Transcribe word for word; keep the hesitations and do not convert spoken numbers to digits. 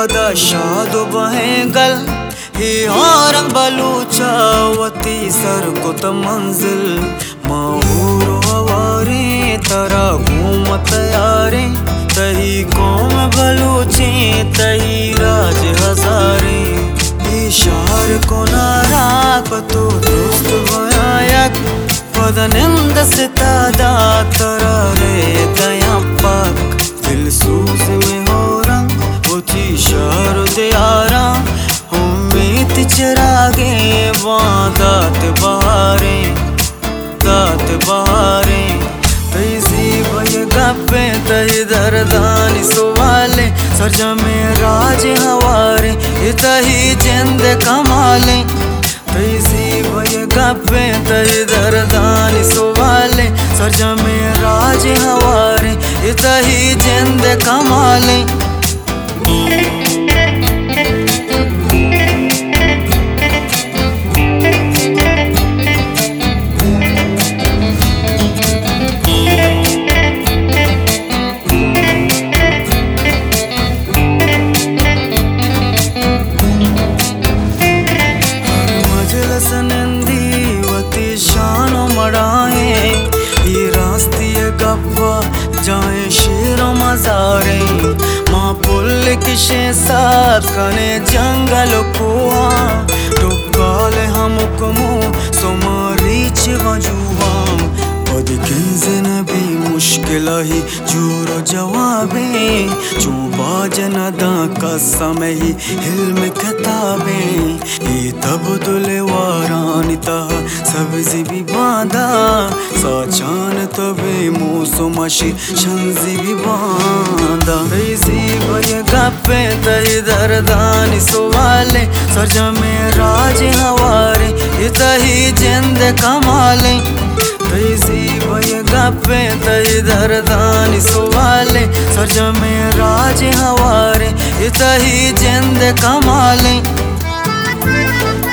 पदा शादो बहेंगल ही हारंग बलूचावती सर को त मंजिल माहूरो हवारे तरा घूमत यारे तही कौम बलूचे तही राज हजारे इशार को नारा पतो दोस्त बयाक पदनिंद से तादा तरा रे दया पाक दिल सूज में हो रंग होती शार दियारा उम्मीद चरागे वहाँ दात बहारे दात बहारे तैसी भय गप्पे तही दर्दानी सुवाले सरजा में राज हवारे इतही जिंद कमाले तैसी भय गप्पे तही दर्दानी सुवाले सरजा में राज हवारे इतही जिंद कमाले जाए शेरों मजारे माँ पुल किशे साथ कने जंगल कुआ टुकाल हम कमो सोमारीच वजुवाम पद किंजन भी मुश्किल ही जोरो जवाबे जो बाजन दा का समय ही हिल्म किताबे ये तब दुले वारानिता सब्जी भी बांधा साचान तबे मौसमशी शंजी भी बांधा तैसी भय गप्पे तही दर्दानी सुवाले सरजा में राज हवारे इतही जिंद कमाले तैसी भय गप्पे तही दर्दानी सुवाले सरजा में राज हवारे इतही जिंद कमाले।